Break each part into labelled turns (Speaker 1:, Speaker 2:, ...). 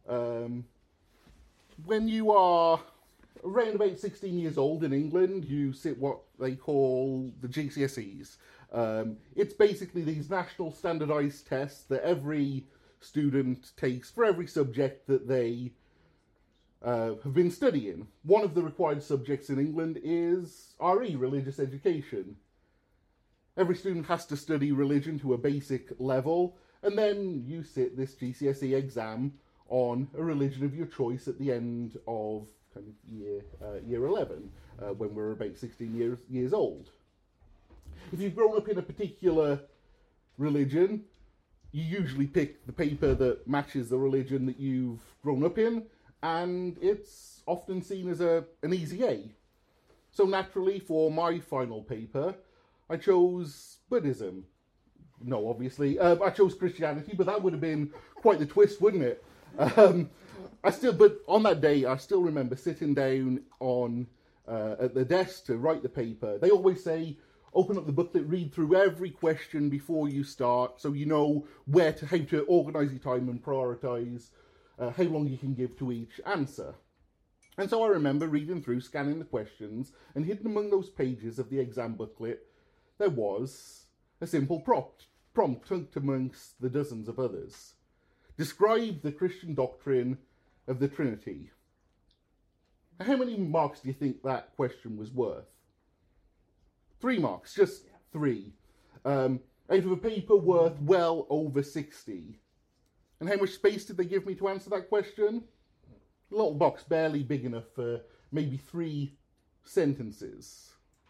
Speaker 1: When you are around about 16 years old in England, you sit what they call the GCSEs. It's basically these national standardised tests that every student takes for every subject that they have been studying. One of the required subjects in England is RE, religious education. Every student has to study religion to a basic level, and then you sit this GCSE exam on a religion of your choice at the end of kind of year 11, when we're about 16 years old. If you've grown up in a particular religion, you usually pick the paper that matches the religion that you've grown up in, and it's often seen as an easy A. So naturally, for my final paper, I chose Buddhism. No, obviously. I chose Christianity, but that would have been quite the twist, wouldn't it? But on that day, I still remember sitting down at the desk to write the paper. They always say, open up the booklet, read through every question before you start, so you know how to organise your time and prioritise how long you can give to each answer. And so I remember reading through, scanning the questions, and hidden among those pages of the exam booklet, there was a simple prompt tucked amongst the dozens of others. Describe the Christian doctrine of the Trinity. How many marks do you think that question was worth? 3 marks, just 3. Out of a paper worth well over 60. And how much space did they give me to answer that question? A little box barely big enough for maybe 3 sentences.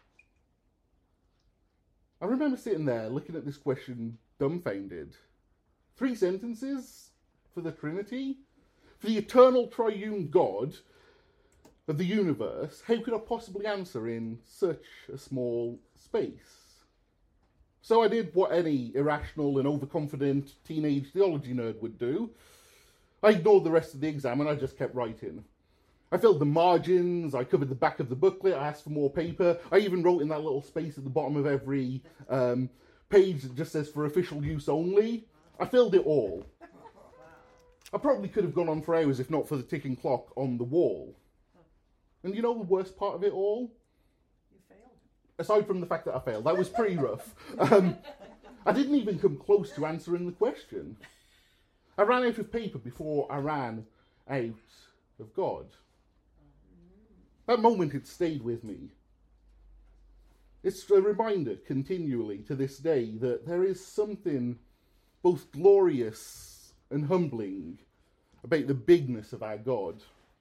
Speaker 1: I remember sitting there looking at this question dumbfounded. 3 sentences for the Trinity? For the eternal triune God of the universe, how could I possibly answer in such a small space? So I did what any irrational and overconfident teenage theology nerd would do. I ignored the rest of the exam and I just kept writing. I filled the margins, I covered the back of the booklet, I asked for more paper, I even wrote in that little space at the bottom of every page that just says for official use only. I filled it all. I probably could have gone on for hours if not for the ticking clock on the wall. And you know the worst part of it all?
Speaker 2: You failed.
Speaker 1: Aside from the fact that I failed, that was pretty rough. I didn't even come close to answering the question. I ran out of paper before I ran out of God. That moment, it stayed with me. It's a reminder continually to this day that there is something both glorious and humbling about the bigness of our God.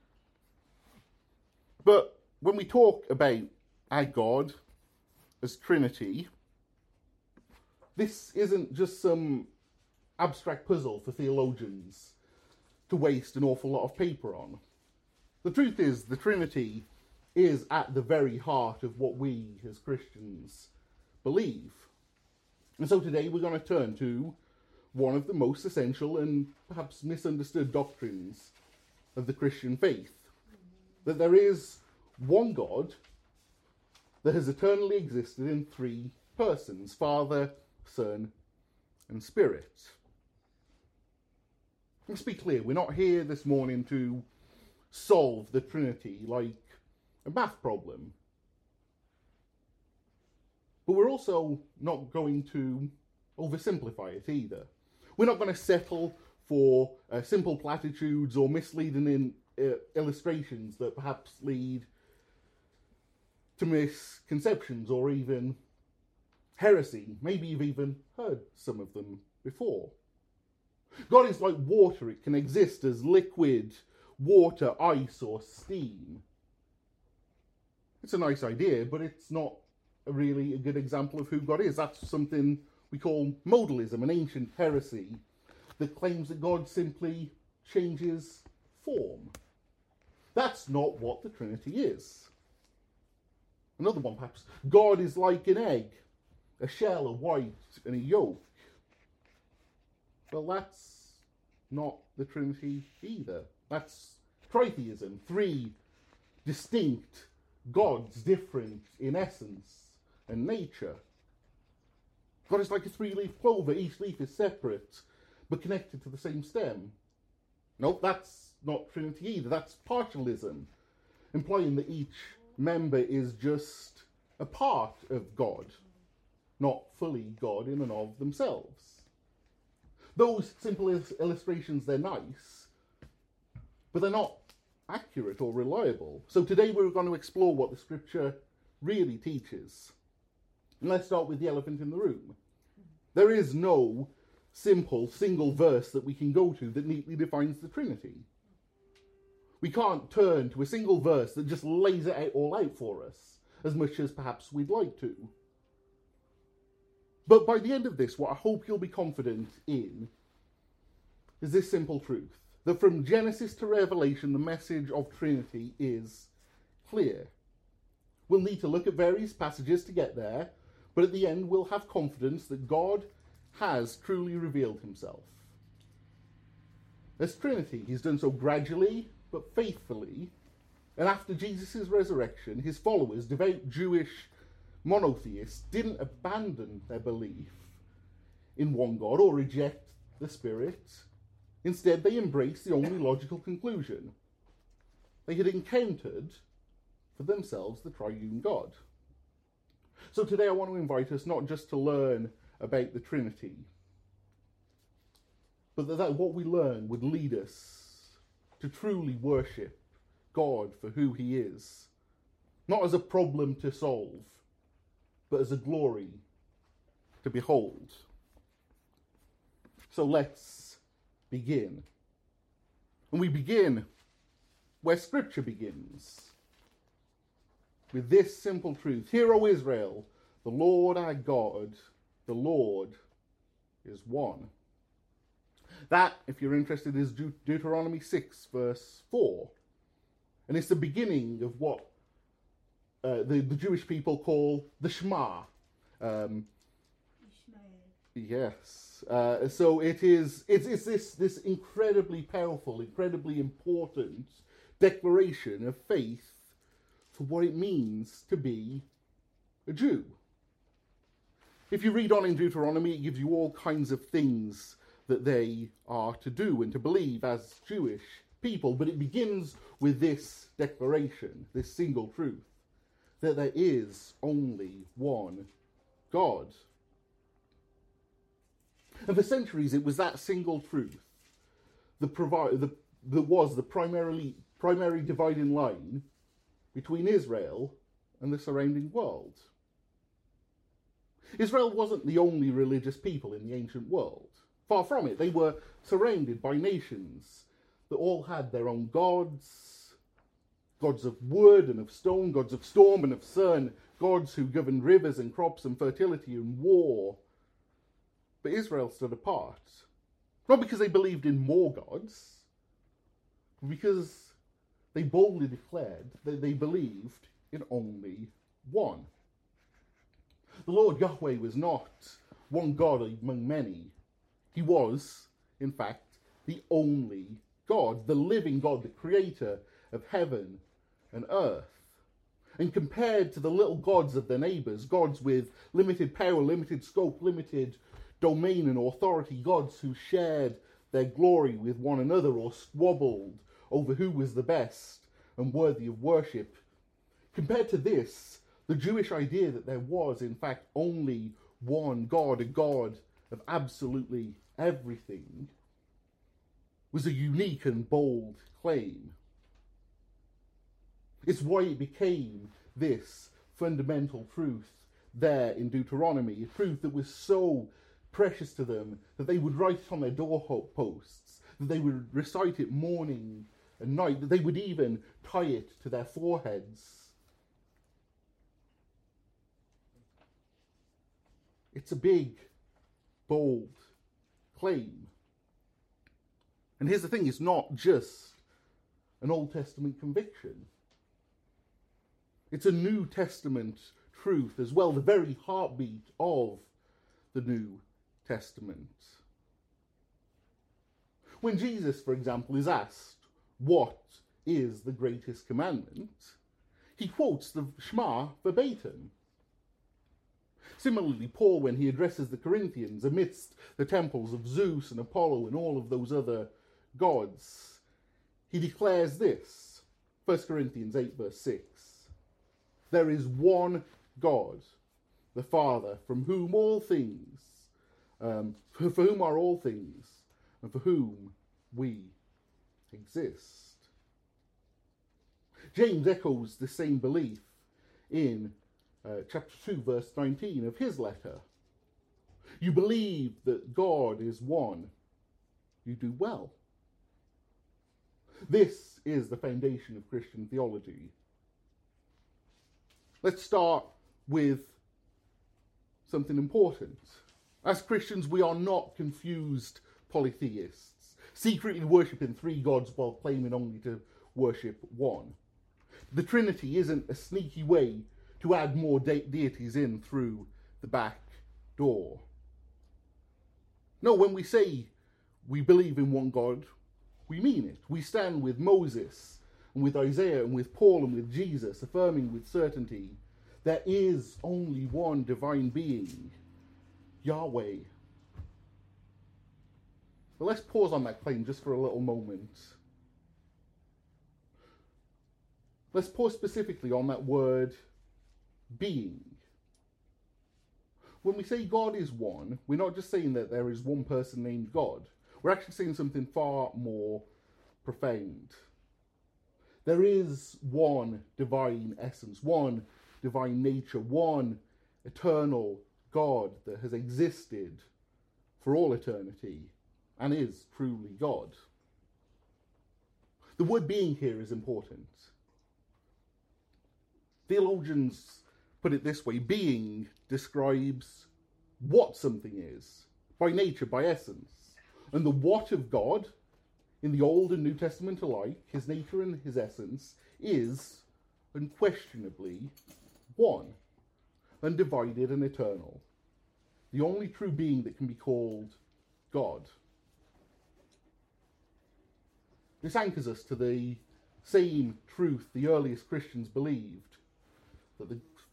Speaker 1: But when we talk about our God as Trinity, this isn't just some abstract puzzle for theologians to waste an awful lot of paper on. The truth is, the Trinity is at the very heart of what we as Christians believe. And so today we're going to turn to one of the most essential and perhaps misunderstood doctrines of the Christian faith. That there is one God that has eternally existed in 3 persons, Father, Son, and Spirit. Let's be clear, we're not here this morning to solve the Trinity like a math problem. But we're also not going to oversimplify it either. We're not going to settle for simple platitudes or misleading illustrations that perhaps lead to misconceptions or even heresy. Maybe you've even heard some of them before. God is like water. It can exist as liquid, water, ice, or steam. It's a nice idea, but it's not really a good example of who God is. That's something we call modalism, an ancient heresy that claims that God simply changes form. That's not what the Trinity is. Another one, perhaps. God is like an egg, a shell, a white, and a yolk. Well, that's not the Trinity either. That's tritheism. 3 distinct gods, different in essence and nature. God is like a 3-leaf clover. Each leaf is separate, but connected to the same stem. Nope, that's not Trinity either. That's partialism, implying that each member is just a part of God, not fully God in and of themselves. Those simple illustrations, they're nice, but they're not accurate or reliable. So today we're going to explore what the scripture really teaches. And let's start with the elephant in the room. There is no simple single verse that we can go to that neatly defines the Trinity. We can't turn to a single verse that just lays it all out for us, as much as perhaps we'd like to. But by the end of this, what I hope you'll be confident in is this simple truth, that from Genesis to Revelation, the message of Trinity is clear. We'll need to look at various passages to get there, but at the end we'll have confidence that God has truly revealed himself. As Trinity, he's done so gradually but faithfully, and after Jesus' resurrection, his followers, devout Jewish monotheists, didn't abandon their belief in one God or reject the Spirit. Instead, they embraced the only logical conclusion. They had encountered for themselves the triune God. So today I want to invite us not just to learn about the Trinity, but that what we learn would lead us to truly worship God for who he is, not as a problem to solve, but as a glory to behold. So let's begin. And we begin where Scripture begins, with this simple truth. Hear, O Israel, the Lord our God, the Lord is one. That, if you're interested, is Deuteronomy 6, verse 4. And it's the beginning of what the Jewish people call the Shema. Yes. So it's this incredibly powerful, incredibly important declaration of faith for what it means to be a Jew. If you read on in Deuteronomy, it gives you all kinds of things that they are to do and to believe as Jewish people, but it begins with this declaration, this single truth, that there is only one God. And for centuries it was that single truth that was the primary dividing line between Israel and the surrounding world. Israel wasn't the only religious people in the ancient world. Far from it. They were surrounded by nations that all had their own gods, gods of wood and of stone, gods of storm and of sun, gods who governed rivers and crops and fertility and war. But Israel stood apart. Not because they believed in more gods, but because they boldly declared that they believed in only one. The Lord Yahweh was not one God among many. He was, in fact, the only God, the living God, the creator of heaven and earth. And compared to the little gods of their neighbours, gods with limited power, limited scope, limited domain and authority, gods who shared their glory with one another or squabbled over who was the best and worthy of worship. Compared to this, the Jewish idea that there was, in fact, only one God, a God of absolutely everything, was a unique and bold claim. It's why it became this fundamental truth there in Deuteronomy, a truth that was so precious to them that they would write it on their doorposts, that they would recite it morning and night, that they would even tie it to their foreheads. It's a big, bold claim. And here's the thing, it's not just an Old Testament conviction. It's a New Testament truth as well, the very heartbeat of the New Testament. When Jesus, for example, is asked, what is the greatest commandment? He quotes the Shema verbatim. Similarly, Paul, when he addresses the Corinthians amidst the temples of Zeus and Apollo and all of those other gods, he declares this, 1 Corinthians 8 verse 6. There is one God, the Father, from whom all things, for whom are all things, and for whom we exist. James echoes the same belief in chapter 2 verse 19 of his letter. You believe that God is one. You do well. This is the foundation of Christian theology. Let's start with something important. As Christians, we are not confused polytheists, secretly worshipping three gods while claiming only to worship one. The Trinity isn't a sneaky way to add more deities in through the back door. No, when we say we believe in one God, we mean it. We stand with Moses and with Isaiah and with Paul and with Jesus, affirming with certainty there is only one divine being, Yahweh. But let's pause on that claim just for a little moment. Let's pause specifically on that word being. When we say God is one, we're not just saying that there is one person named God. We're actually saying something far more profound. There is one divine essence, one divine nature, one eternal God that has existed for all eternity and is truly God. The word being here is important. Theologians put it this way: being describes what something is, by nature, by essence. And the what of God, in the Old and New Testament alike, his nature and his essence, is unquestionably one, undivided and eternal. The only true being that can be called God. This anchors us to the same truth the earliest Christians believed, that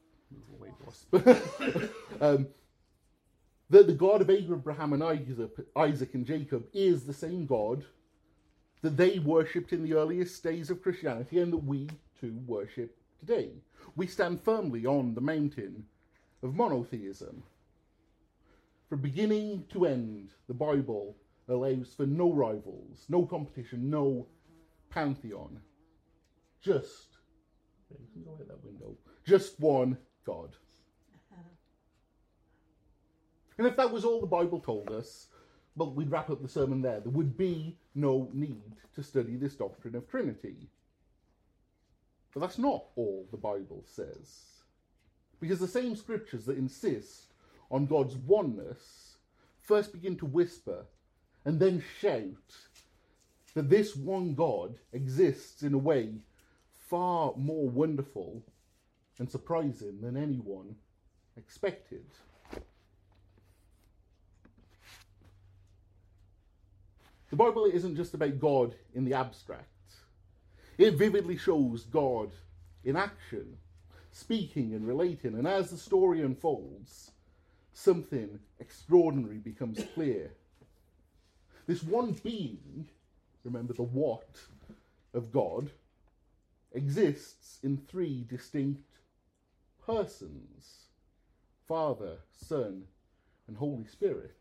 Speaker 1: that the God of Abraham and Isaac and Jacob is the same God that they worshipped in the earliest days of Christianity and that we too worship today. We stand firmly on the mountain of monotheism. From beginning to end, the Bible allows for no rivals, no competition, no pantheon. Just one God. And if that was all the Bible told us, well, we'd wrap up the sermon there. There would be no need to study this doctrine of Trinity. But that's not all the Bible says. Because the same scriptures that insist on God's oneness first begin to whisper and then shout that this one God exists in a way far more wonderful and surprising than anyone expected. The Bible isn't just about God in the abstract. It vividly shows God in action, speaking and relating, and as the story unfolds, something extraordinary becomes clear. This one being, remember the what of God, exists in three distinct persons: Father, Son, and Holy Spirit.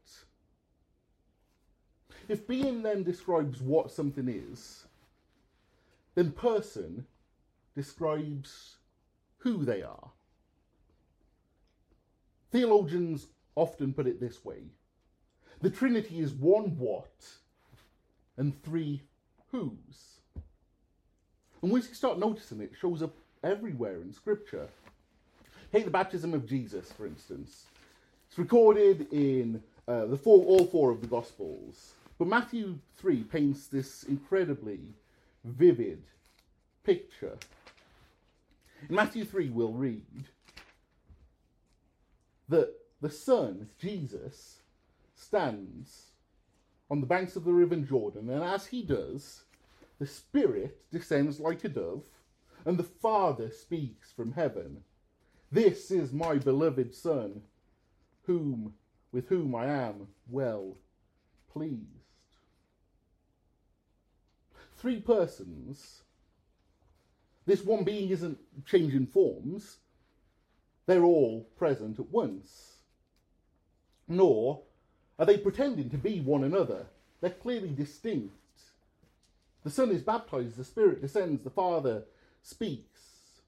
Speaker 1: If being then describes what something is, then person describes who they are. Theologians often put it this way: the Trinity is one what and three whos. And once you start noticing it, it shows up everywhere in Scripture. Take the baptism of Jesus, for instance. It's recorded in all four of the Gospels. But Matthew 3 paints this incredibly vivid picture. In Matthew 3 we'll read that the Son, Jesus, stands on the banks of the river Jordan, and as he does, the Spirit descends like a dove, and the Father speaks from heaven. This is my beloved Son, with whom I am well pleased. three persons, this one being isn't changing forms. They're all present at once. Nor are they pretending to be one another. They're clearly distinct. The Son is baptized, the Spirit descends, the Father speaks.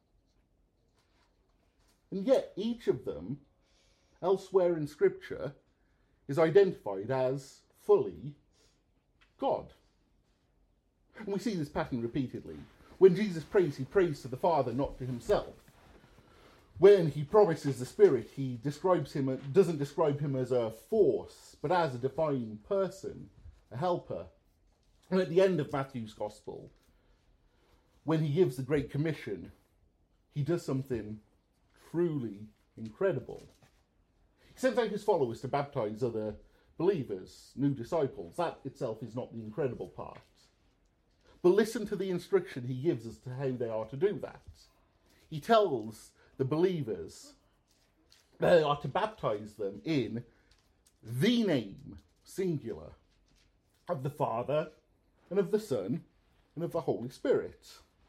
Speaker 1: And yet each of them, elsewhere in Scripture, is identified as fully God. And we see this pattern repeatedly. When Jesus prays, he prays to the Father, not to himself. When he promises the Spirit, he doesn't describe him as a force, but as a divine person, a helper. And at the end of Matthew's Gospel, when he gives the Great Commission, he does something truly incredible. He sends out his followers to baptize other believers, new disciples. That itself is not the incredible part. But listen to the instruction he gives as to how they are to do that. He tells the believers they are to baptize them in the name, singular, of the Father and of the Son and of the Holy Spirit.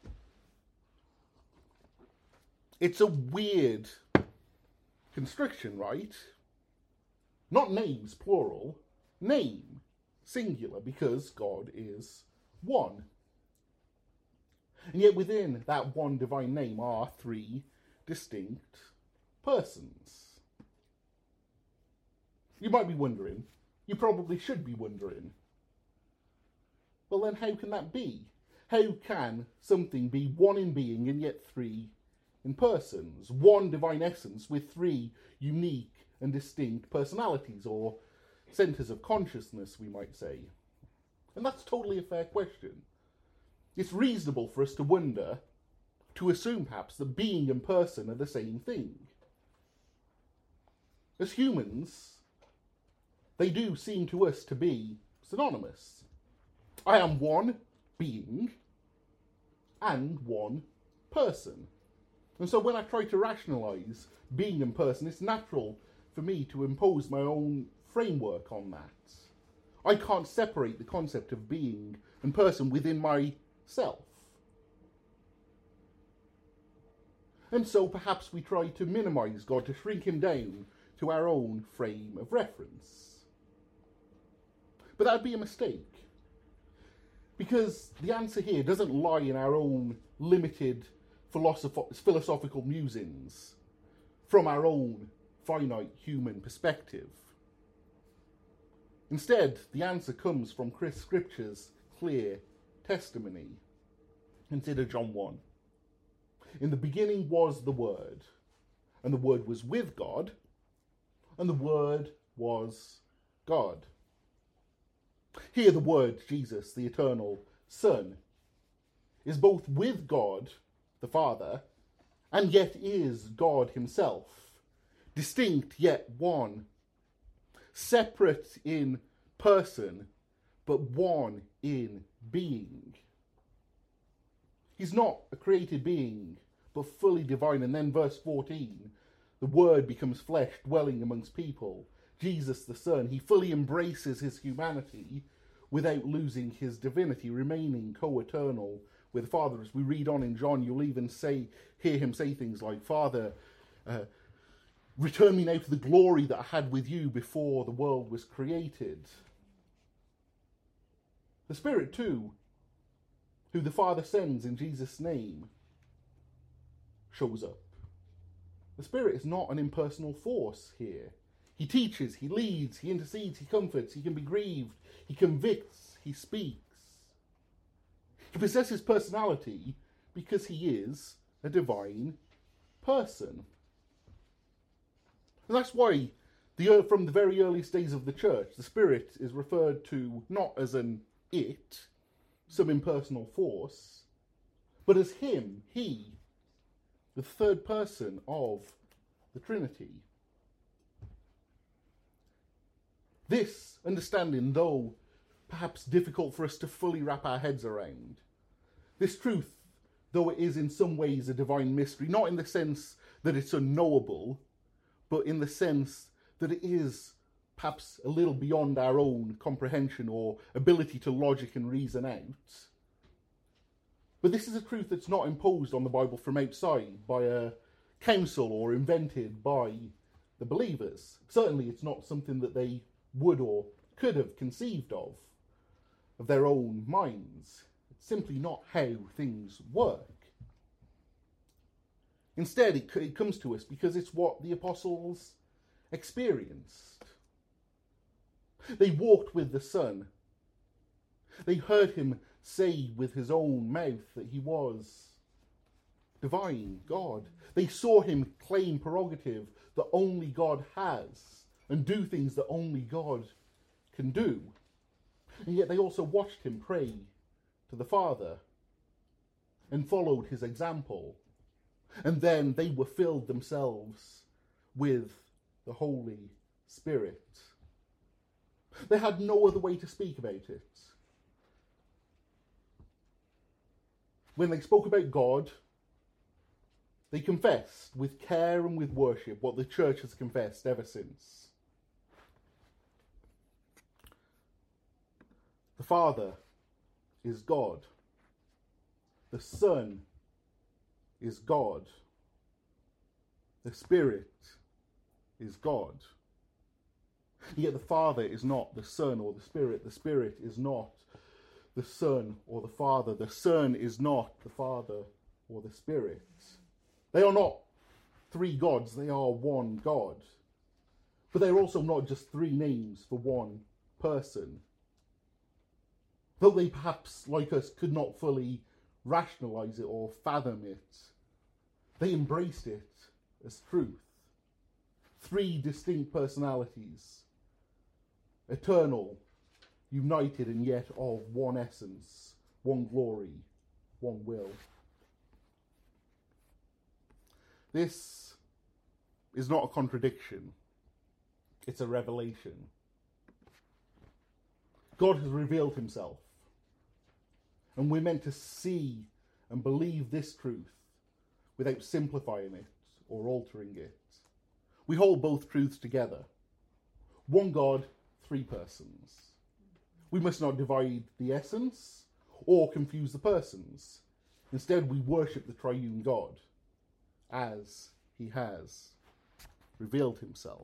Speaker 1: It's a weird construction, right? Not names, plural. Name, singular, because God is one. And yet within that one divine name are three distinct persons. You might be wondering, you probably should be wondering, well then how can that be? How can something be one in being and yet three in persons? One divine essence with three unique and distinct personalities, or centres of consciousness, we might say. And that's totally a fair question. It's reasonable for us to wonder, to assume perhaps that being and person are the same thing. As humans, they do seem to us to be synonymous. I am one being and one person. And so when I try to rationalise being and person, it's natural for me to impose my own framework on that. I can't separate the concept of being and person within myself. And so perhaps we try to minimise God, to shrink him down to our own frame of reference. But that would be a mistake. Because the answer here doesn't lie in our own limited philosophical musings from our own finite human perspective. Instead, the answer comes from Scripture's clear testimony. Consider John 1. In the beginning was the Word, and the Word was with God, and the Word was God. Here the Word, Jesus, the eternal Son, is both with God, the Father, and yet is God himself, distinct yet one, separate in person, but one in being. He's not a created being, but fully divine. And then verse 14, the Word becomes flesh, dwelling amongst people. Jesus the Son, he fully embraces his humanity without losing his divinity, remaining co-eternal with the Father. As we read on in John, you'll even hear him say things like, Father, return me now to the glory that I had with you before the world was created. The Spirit too, who the Father sends in Jesus' name, shows up. The Spirit is not an impersonal force here. He teaches, he leads, he intercedes, he comforts, he can be grieved, he convicts, he speaks. He possesses personality because he is a divine person. And that's why from the very earliest days of the church, the Spirit is referred to not as an it, some impersonal force, but as him, he, the third person of the Trinity. This understanding, though perhaps difficult for us to fully wrap our heads around, this truth, though it is in some ways a divine mystery, not in the sense that it's unknowable, but in the sense that it is perhaps a little beyond our own comprehension or ability to logic and reason out, But this is a truth that's not imposed on the Bible from outside by a council or invented by the believers. Certainly it's not something that they would or could have conceived of their own minds. It's simply not how things work. Instead, it comes to us because it's what the apostles experienced. They walked with the Son. They heard him say with his own mouth that he was divine God. They saw him claim prerogative that only God has and do things that only God can do. And yet they also watched him pray to the Father and followed his example. And then they were filled themselves with the Holy Spirit. They had no other way to speak about it. When they spoke about God, they confessed with care and with worship what the church has confessed ever since. The Father is God. The Son is God. The Spirit is God. And yet the Father is not the Son or the Spirit. The Spirit is not the Son or the Father. The Son is not the Father or the Spirit. They are not three gods, they are one God. But they're also not just three names for one person. Though they perhaps, like us, could not fully rationalize it or fathom it, they embraced it as truth. Three distinct personalities, eternal, united and yet of one essence, one glory, one will. This is not a contradiction, it's a revelation. God has revealed himself, and we're meant to see and believe this truth without simplifying it or altering it. We hold both truths together. One God, three persons. We must not divide the essence or confuse the persons. Instead, we worship the triune God as he has revealed himself.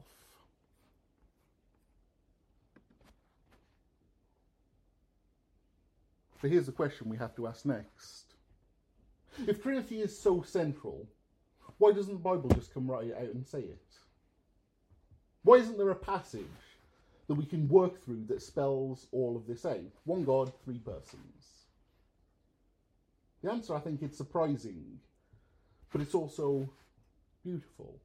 Speaker 1: So here's the question we have to ask next. If Trinity is so central, why doesn't the Bible just come right out and say it? Why isn't there a passage that we can work through that spells all of this out? One God, three persons. The answer, I think, is surprising, but it's also beautiful.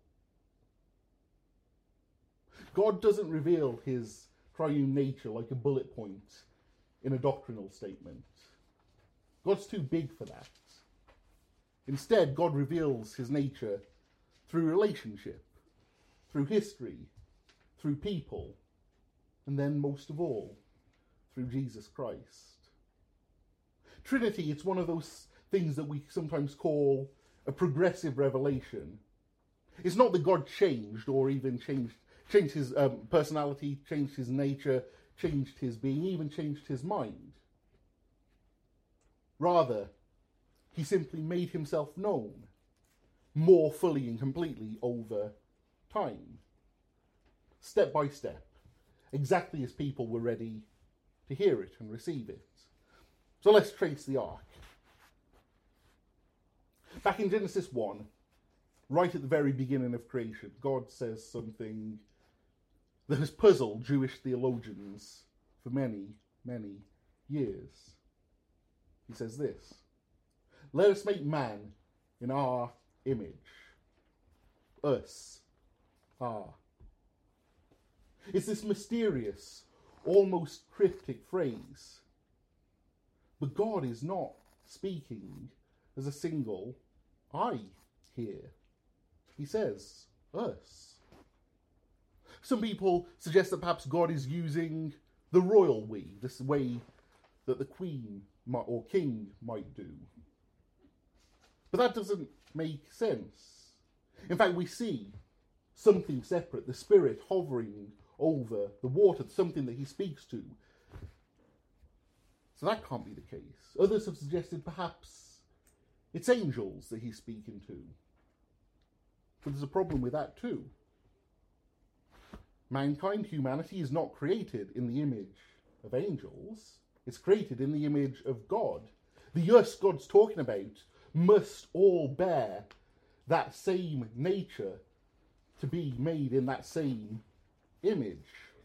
Speaker 1: God doesn't reveal his triune nature like a bullet point in a doctrinal statement. God's too big for that. Instead, God reveals his nature through relationship, through history, through people, and then most of all, through Jesus Christ. Trinity, it's one of those things that we sometimes call a progressive revelation. It's not that God changed or even changed his personality, changed his nature, changed his being, even changed his mind. Rather, he simply made himself known more fully and completely over time, step by step, exactly as people were ready to hear it and receive it. So let's trace the arc. Back in Genesis 1, right at the very beginning of creation, God says something that has puzzled Jewish theologians for many, many years. He says this: "Let us make man in our image." Us. Our. It's this mysterious, almost cryptic phrase. But God is not speaking as a single I here. He says, us. Some people suggest that perhaps God is using the royal we, this way that the queen or king might do. But that doesn't make sense. In fact, we see something separate, the Spirit hovering over the water, something that he speaks to. So that can't be the case. Others have suggested perhaps It's angels that he's speaking to. But there's a problem with that too. Mankind, humanity, is not created in the image of angels. It's created in the image of God. The us God's talking about must all bear that same nature to be made in that same image.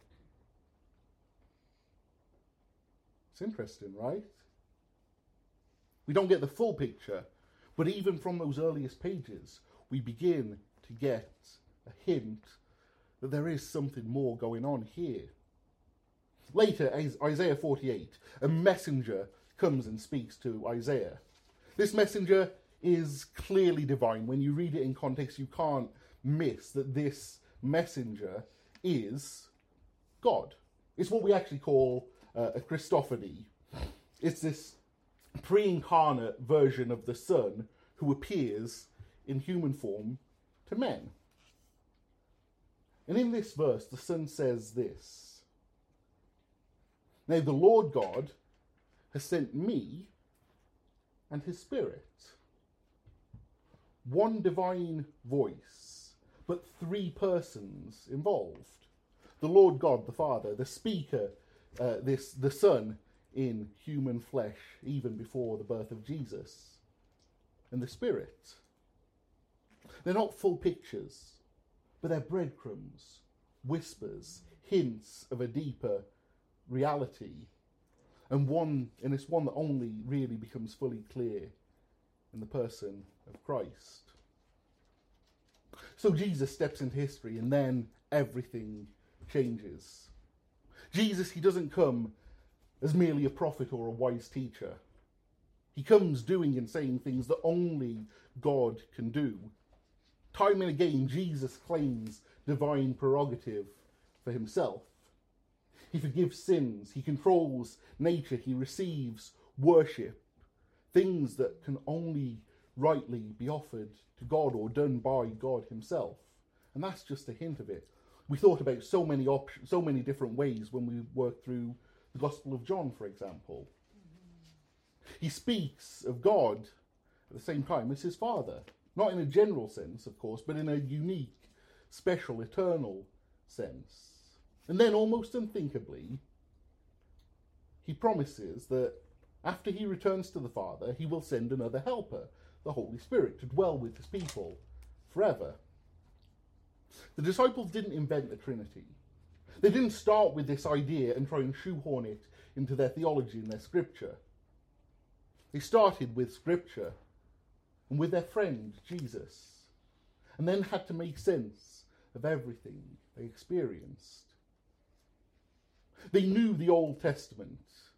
Speaker 1: It's interesting, right? We don't get the full picture, but even from those earliest pages, we begin to get a hint that there is something more going on here. Later, Isaiah 48, a messenger comes and speaks to Isaiah. This messenger is clearly divine. When you read it in context, you can't miss that this messenger is God. It's what we actually call a Christophany. It's this pre-incarnate version of the Son who appears in human form to men. And in this verse, the Son says this: "Now the Lord God has sent me and his Spirit." One divine voice, but three persons involved. The Lord God, the Father, the speaker, the Son in human flesh, even before the birth of Jesus, and the Spirit. They're not full pictures, but they're breadcrumbs, whispers, hints of a deeper reality, and it's one that only really becomes fully clear in the person of Christ. So Jesus steps into history, and then everything changes. Jesus, he doesn't come as merely a prophet or a wise teacher. He comes doing and saying things that only God can do. Time and again, Jesus claims divine prerogative for himself. He forgives sins, he controls nature, he receives worship, things that can only rightly be offered to God or done by God himself. And that's just a hint of it. We thought about so many different ways when we worked through the Gospel of John, for example. He speaks of God at the same time as his Father. Not in a general sense, of course, but in a unique, special, eternal sense. And then, almost unthinkably, he promises that after he returns to the Father, he will send another helper, the Holy Spirit, to dwell with his people forever. The disciples didn't invent the Trinity. They didn't start with this idea and try and shoehorn it into their theology and their scripture. They started with scripture and with their friend, Jesus, and then had to make sense of everything they experienced. They knew the Old Testament.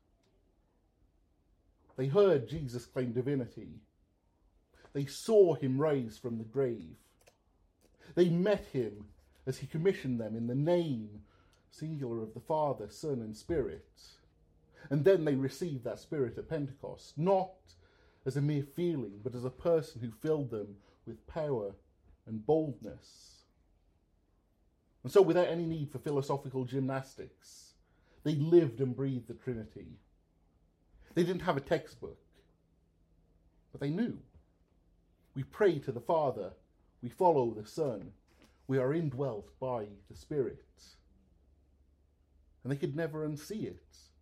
Speaker 1: They heard Jesus claim divinity. They saw him rise from the grave. They met him as he commissioned them in the name, singular, of the Father, Son, and Spirit. And then they received that Spirit at Pentecost, not as a mere feeling, but as a person who filled them with power and boldness. And so, without any need for philosophical gymnastics, they lived and breathed the Trinity. They didn't have a textbook, but they knew. We pray to the Father, we follow the Son, we are indwelt by the Spirit. And they could never unsee it.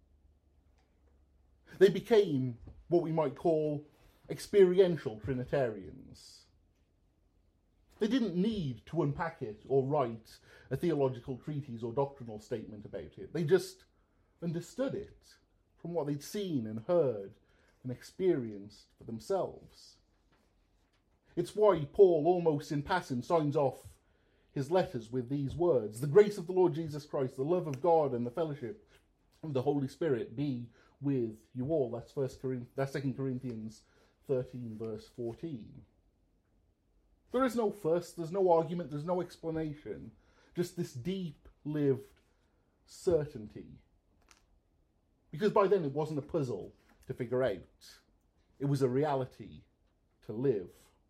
Speaker 1: They became what we might call experiential Trinitarians. They didn't need to unpack it or write a theological treatise or doctrinal statement about it. They just understood it from what they'd seen and heard and experienced for themselves. It's why Paul, almost in passing, signs off his letters with these words: "The grace of the Lord Jesus Christ, the love of God, and the fellowship of the Holy Spirit be with you all." That's 2 Corinthians 13, verse 14. There is no fuss, there's no argument, there's no explanation. Just this deep-lived certainty. Because by then it wasn't a puzzle to figure out. It was a reality to live.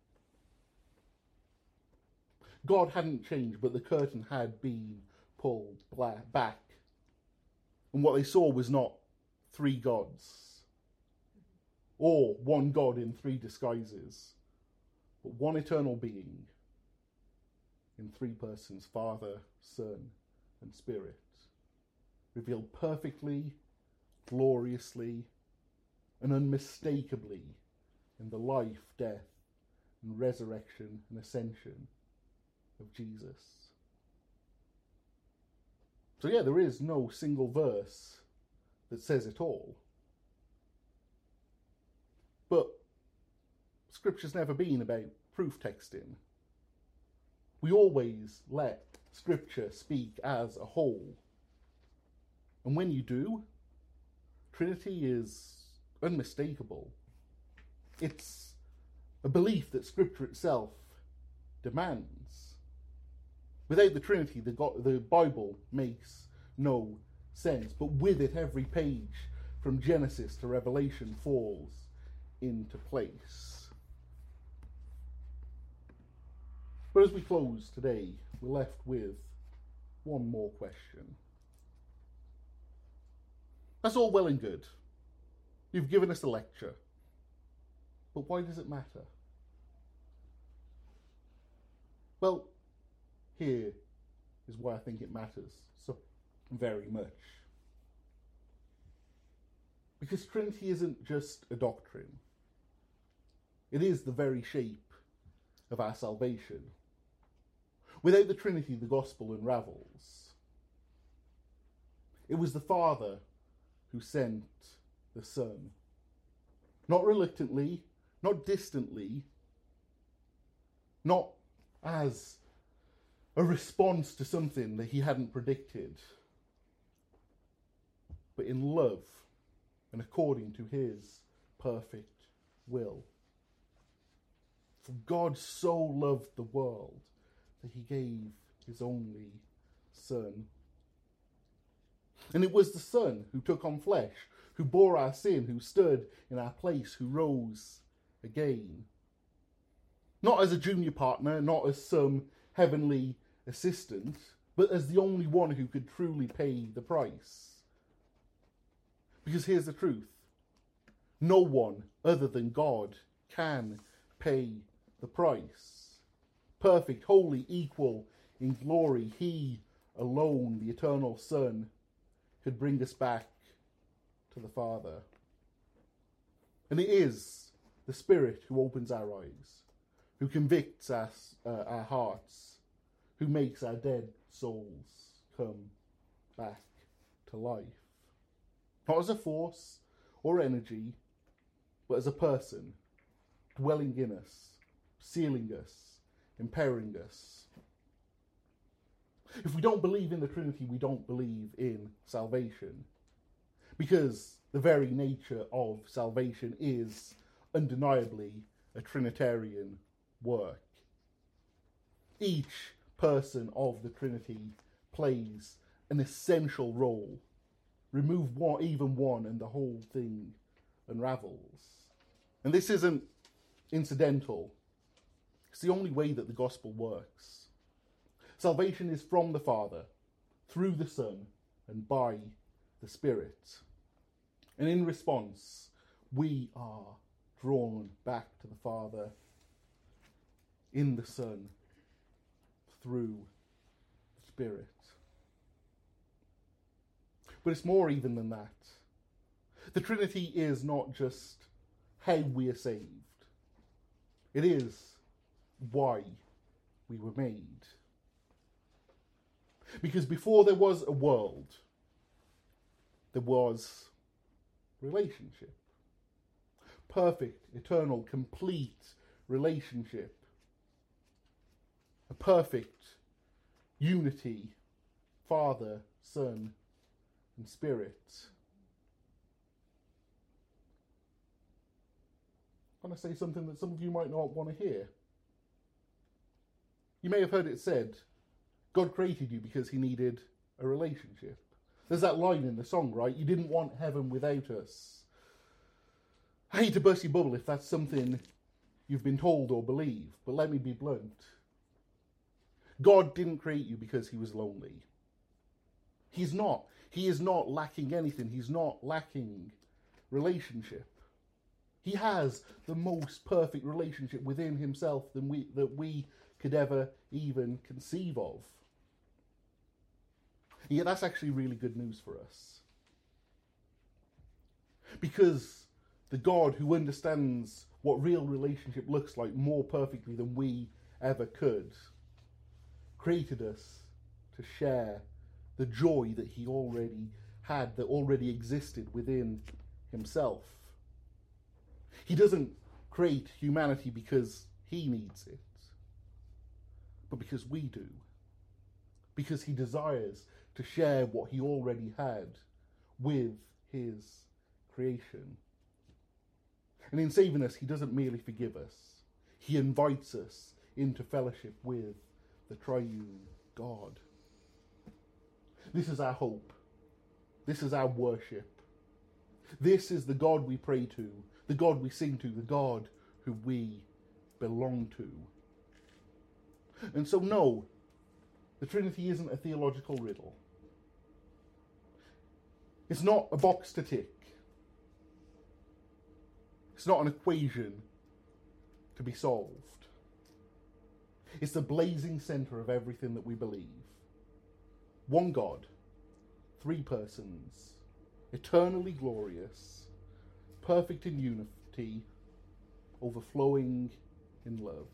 Speaker 1: God hadn't changed, but the curtain had been pulled back. And what they saw was not three gods. or one God in three disguises, but one eternal being in three persons, Father, Son, and Spirit, revealed perfectly, gloriously, and unmistakably in the life, death, and resurrection and ascension of Jesus. So yeah, there is no single verse that says it all. But Scripture's never been about proof texting. We always let Scripture speak as a whole. And when you do, Trinity is unmistakable. It's a belief that Scripture itself demands. Without the Trinity, the Bible makes no sense. But with it, every page from Genesis to Revelation falls into place. But as we close today, we're left with one more question. That's all well and good. You've given us a lecture. But why does it matter? Well, here is why I think it matters so very much. Because Trinity isn't just a doctrine. It is the very shape of our salvation. Without the Trinity, the gospel unravels. It was the Father who sent the Son. Not reluctantly, not distantly, not as a response to something that he hadn't predicted, but in love and according to his perfect will. For God so loved the world that he gave his only Son. And it was the Son who took on flesh, who bore our sin, who stood in our place, who rose again. Not as a junior partner, not as some heavenly assistant, but as the only one who could truly pay the price. Because here's the truth. No one other than God can pay the price. Perfect, holy, equal in glory, he alone, the eternal Son, could bring us back to the Father. And it is the Spirit who opens our eyes, who convicts us, our hearts, who makes our dead souls come back to life. Not as a force or energy, but as a person, dwelling in us, sealing us, empowering us. If we don't believe in the Trinity, we don't believe in salvation. Because the very nature of salvation is undeniably a Trinitarian work. Each person of the Trinity plays an essential role. Remove one, even one, and the whole thing unravels. And this isn't incidental. It's the only way that the gospel works. Salvation is from the Father, through the Son, and by the Spirit. And in response, we are drawn back to the Father in the Son, through the Spirit. But it's more even than that. The Trinity is not just how we are saved. It is why we were made. Because before there was a world, there was relationship. Perfect, eternal, complete relationship. A perfect unity, Father, Son, and Spirit. I'm going to say something that some of you might not want to hear. You may have heard it said, God created you because he needed a relationship. There's that line in the song, right? You didn't want heaven without us. I hate to burst your bubble if that's something you've been told or believe, but let me be blunt. God didn't create you because he was lonely. He's not. He is not lacking anything. He's not lacking relationship. He has the most perfect relationship within himself that we could ever even conceive of. And yet that's actually really good news for us. Because the God who understands what real relationship looks like more perfectly than we ever could created us to share the joy that he already had, that already existed within himself. He doesn't create humanity because he needs it, but because we do. Because he desires to share what he already had with his creation. And in saving us, he doesn't merely forgive us. He invites us into fellowship with the triune God. This is our hope. This is our worship. This is the God we pray to, the God we sing to, the God who we belong to. And so no, the Trinity isn't a theological riddle. It's not a box to tick. It's not an equation to be solved. It's the blazing centre of everything that we believe. One God, three persons, eternally glorious, perfect in unity, overflowing in love.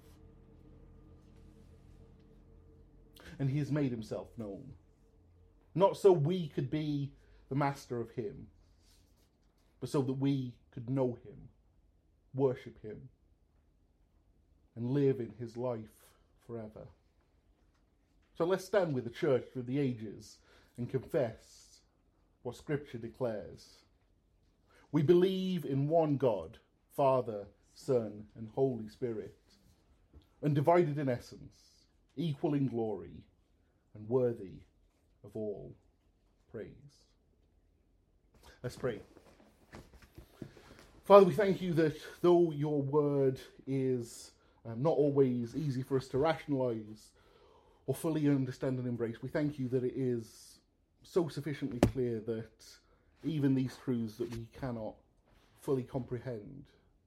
Speaker 1: And he has made himself known. Not so we could be the master of him, but so that we could know him, worship him, and live in his life forever. So let's stand with the church through the ages and confess what Scripture declares. We believe in one God, Father, Son, and Holy Spirit, undivided in essence, equal in glory, and worthy of all praise. Let's pray. Father, we thank you that though your word is not always easy for us to rationalise or fully understand and embrace, we thank you that it is so sufficiently clear that even these truths that we cannot fully comprehend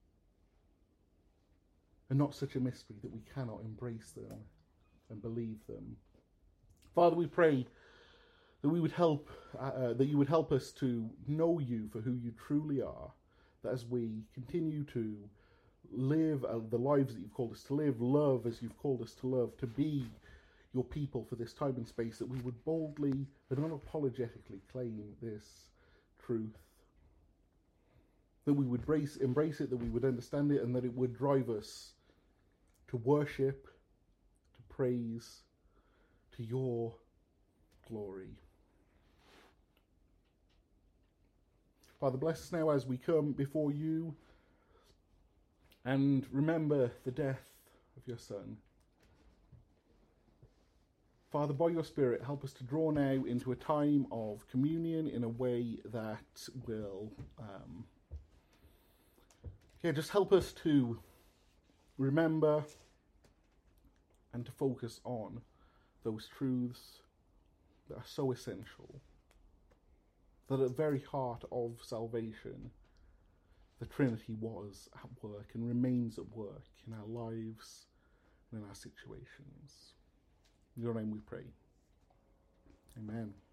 Speaker 1: are not such a mystery that we cannot embrace them and believe them. Father, we pray that we would help, that you would help us to know you for who you truly are, that as we continue to live the lives that you've called us to live, love as you've called us to love, to be your people for this time and space, that we would boldly and unapologetically claim this truth, that we would embrace it, that we would understand it, and that it would drive us to worship, to praise, to your glory. Father, bless us now as we come before you and remember the death of your Son. Father, by your Spirit, help us to draw now into a time of communion in a way that will just help us to remember and to focus on those truths that are so essential, that at the very heart of salvation, the Trinity was at work and remains at work in our lives and in our situations. In your name we pray. Amen.